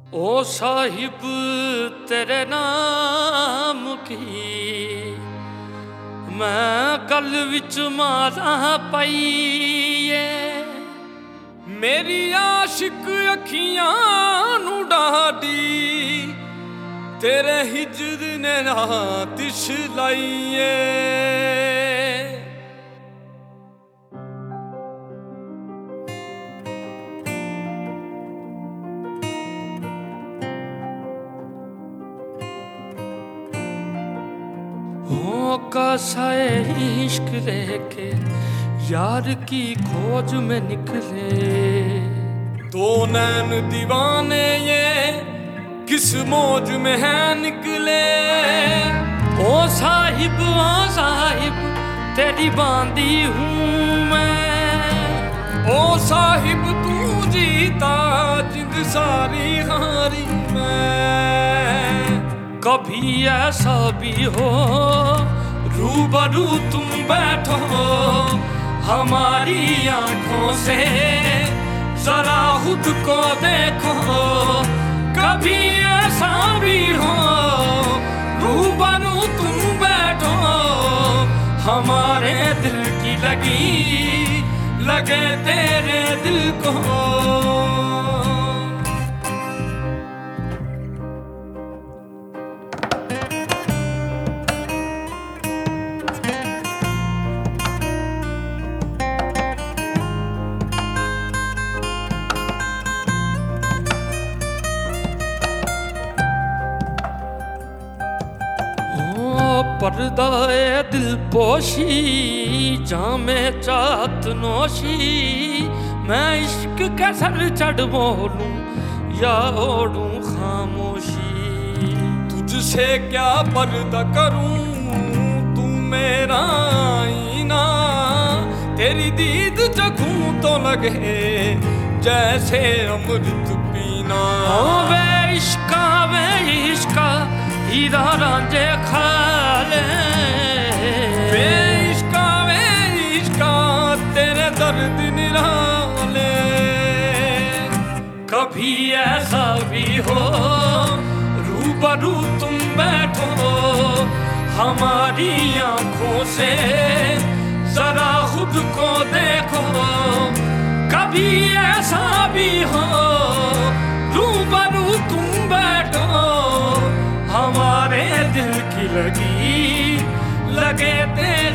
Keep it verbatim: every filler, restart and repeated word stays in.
ओ साहिब तेरे नाम की मैं गल विच माला पाईए, मेरी आशिक अखियां नू डाडी तेरे हिजर ने रात लाईए। हो कासाए इश्क लेके यार की खोज में निकले, दो नैन दीवाने ये किस मौज में है निकले। ओ साहिब ओ साहिब तेरी बांदी हूँ मैं, ओ साहिब तू जीता जिंद सारी हारी मैं। कभी ऐसा भी हो रूबरू तुम बैठो हमारी आंखों से जरा खुद को देखो। कभी ऐसा भी हो रूबरू तुम बैठो हमारे दिल की लगी लगे तेरे दिल को। पर्दाए दिल पोशी जामे चाहत नोशी, मैं इश्क के सर चढ़ बोलूं या ओढ़ूं खामोशी। तुझसे क्या पर्दा करूं तू मेरा आईना, तेरी दीद चखूं तो लगे जैसे अमृत पीना। ओ वे इश्का वे इश्का हीरा रांझे खाले, वे इश्का वे इश्का तेरे दर्द निराले। कभी ऐसा भी हो रूबरू तुम बैठो हमारी आंखों से जरा खुद को देखो। कभी ऐसा भी हो रूबरू तुम बैठो हमारे दिल की लगी लगे तेरे